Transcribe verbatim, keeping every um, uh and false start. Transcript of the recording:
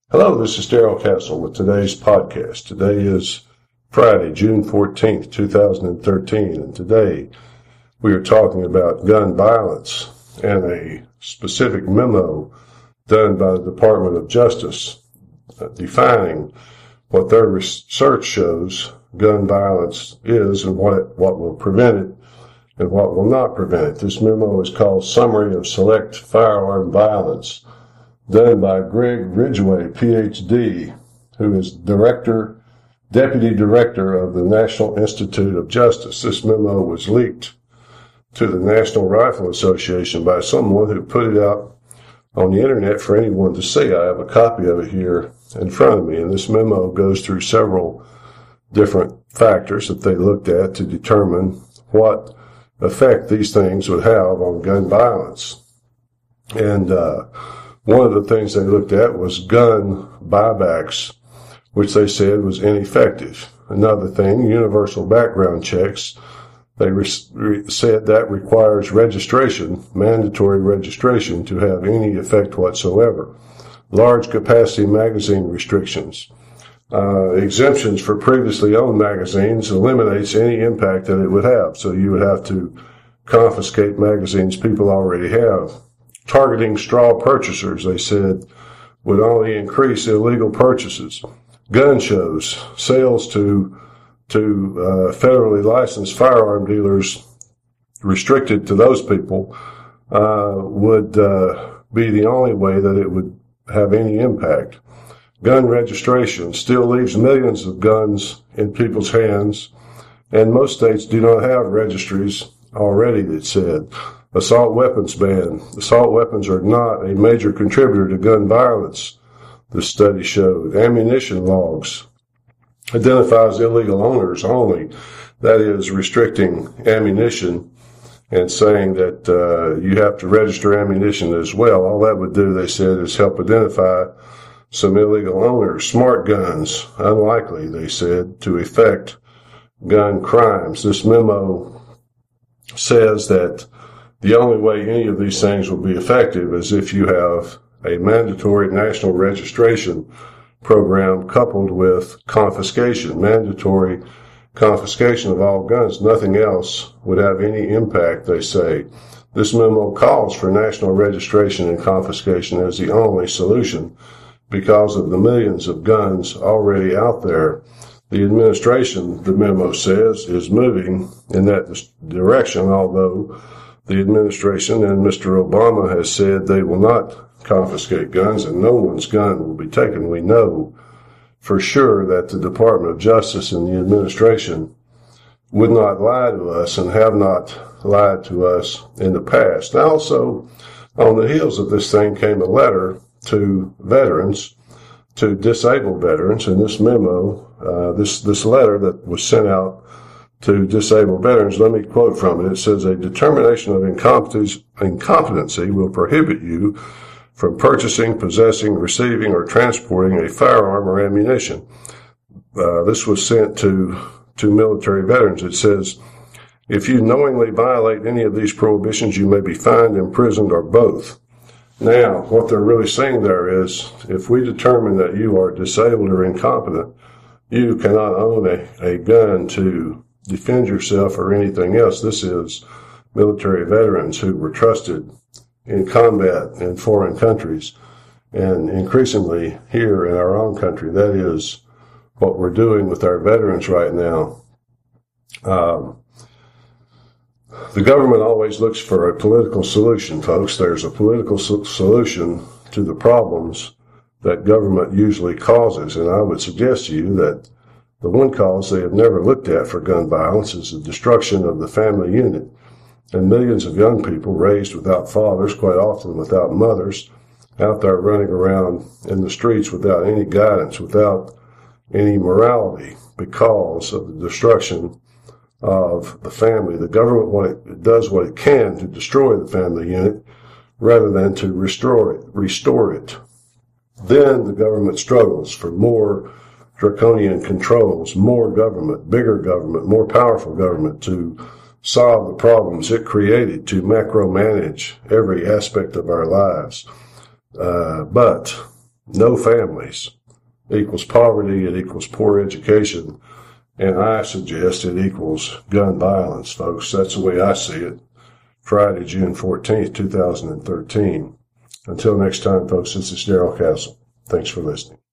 Hello, this is Darrell Castle with today's podcast. Today is Friday, June fourteenth, two thousand thirteen, and today we are talking about gun violence and a specific memo done by the Department of Justice uh, defining what their research shows gun violence is and what it, what will prevent it and what will not prevent it. This memo is called Summary of Select Firearm Violence, done by Greg Ridgway, P H D, who is director, deputy director of the National Institute of Justice. This memo was leaked to the National Rifle Association by someone who put it out on the internet for anyone to see. I have a copy of it here in front of me, and this memo goes through several different factors that they looked at to determine what effect these things would have on gun violence. And, uh, One of the things they looked at was gun buybacks, which they said was ineffective. Another thing, universal background checks. They re- re- said that requires registration, mandatory registration, to have any effect whatsoever. Large capacity magazine restrictions. Uh, exemptions for previously owned magazines eliminates any impact that it would have. So you would have to confiscate magazines people already have. Targeting straw purchasers, they said, would only increase illegal purchases. Gun shows, sales to to uh, federally licensed firearm dealers restricted to those people uh, would uh, be the only way that it would have any impact. Gun registration still leaves millions of guns in people's hands, and most states do not have registries already, that said. Assault weapons ban. Assault weapons are not a major contributor to gun violence, the study showed. Ammunition logs identifies illegal owners only. That is, restricting ammunition and saying that uh, you have to register ammunition as well. All that would do, they said, is help identify some illegal owners. Smart guns, unlikely, they said, to effect gun crimes. This memo says that the only way any of these things will be effective is if you have a mandatory national registration program coupled with confiscation, mandatory confiscation of all guns. Nothing else would have any impact, they say. This memo calls for national registration and confiscation as the only solution because of the millions of guns already out there. The administration, the memo says, is moving in that direction, although the administration and Mister Obama has said they will not confiscate guns and no one's gun will be taken. We know for sure that the Department of Justice and the administration would not lie to us and have not lied to us in the past. Now, also, on the heels of this thing came a letter to veterans, to disabled veterans, and this memo, uh, this, this letter that was sent out to disabled veterans, let me quote from it. It says, a determination of incompetency, incompetency will prohibit you from purchasing, possessing, receiving, or transporting a firearm or ammunition. Uh, this was sent to, to military veterans. It says, if you knowingly violate any of these prohibitions, you may be fined, imprisoned, or both. Now, what they're really saying there is, if we determine that you are disabled or incompetent, you cannot own a, a gun to defend yourself or anything else. This is military veterans who were trusted in combat in foreign countries, and increasingly here in our own country. That is what we're doing with our veterans right now. Um, the government always looks for a political solution, folks. There's a political so- solution to the problems that government usually causes, and I would suggest to you that the one cause they have never looked at for gun violence is the destruction of the family unit, and millions of young people raised without fathers, quite often without mothers, out there running around in the streets without any guidance, without any morality, because of the destruction of the family. The government what it, does what it can to destroy the family unit rather than to restore it. Restore it. Then the government struggles for more draconian controls, more government, bigger government, more powerful government to solve the problems it created, to macro-manage every aspect of our lives. Uh, but no families equals poverty, it equals poor education, and I suggest it equals gun violence, folks. That's the way I see it. Friday, June fourteenth, two thousand thirteen. Until next time, folks, this is Darrell Castle. Thanks for listening.